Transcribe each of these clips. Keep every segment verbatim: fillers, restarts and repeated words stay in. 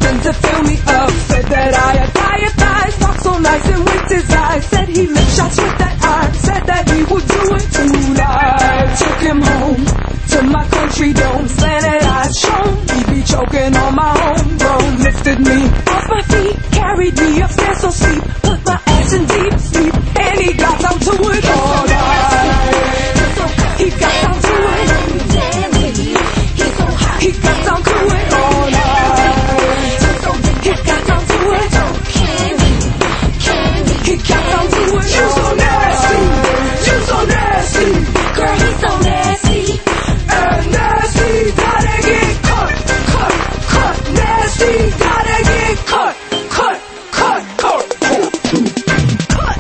something to fill me up. Said that I had diet thighs, talked so nice and winked his eyes. Said he licked shots with that eye, said that he would do it tonight. Took him home to my country dome, slanted eyes shown, he be choking on my homegrown. Lifted me off my feet, carried me upstairs so steep, put my ass in deep sleep, and he got down to it all night. He got down to it, he got down to it all night. He got down to it, he got down to it. You so nasty, you so nasty, girl, he's so nasty. And nasty, gotta get cut, cut, cut. Nasty, gotta get cut, cut, cut, cut, cut.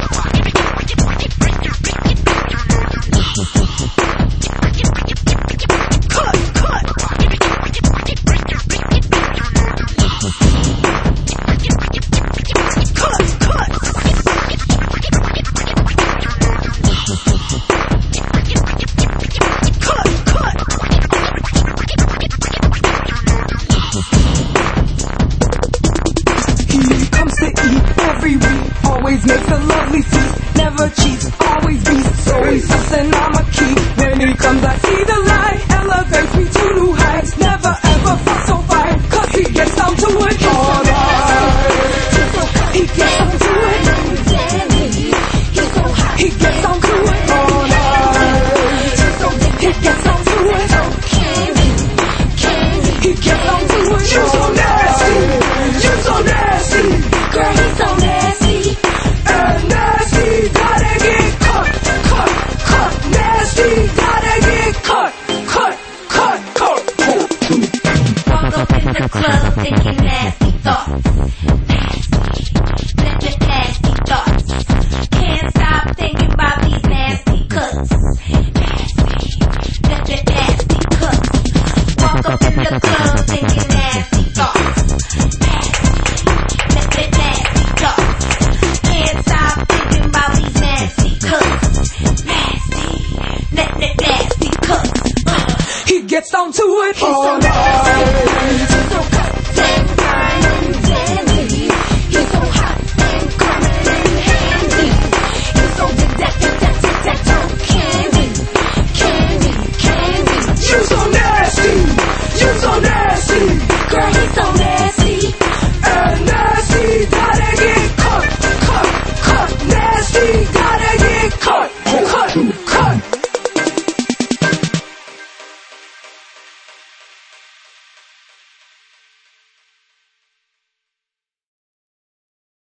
Always makes a lovely feast, never cheats, always beats, so he's something I'ma keep. When he comes I see the light, elevates me to new heights, never ever fuss or fight, cause he gets down to it all night. He gets down to it, he gets down to it all night. He gets down to it, he gets down to it. You so nasty, you so nasty, girl, he's so nasty. And nasty, gotta get cut, cut, cut. Nasty, gotta get cut, cut, cut, cut. Walk up in the club thinking nasty thoughts.